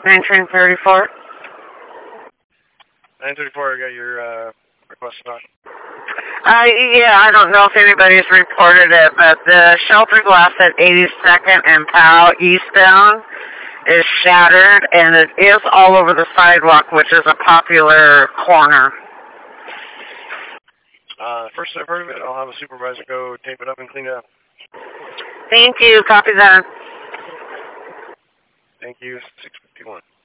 1934. 934, I got your request spot. Yeah, I don't know if anybody's reported it, but the shelter glass at 82nd and Powell eastbound is shattered, and it is all over the sidewalk, which is a popular corner. First I've heard of it, I'll have a supervisor go tape it up and clean it up. Thank you. Copy that. Thank you. 651.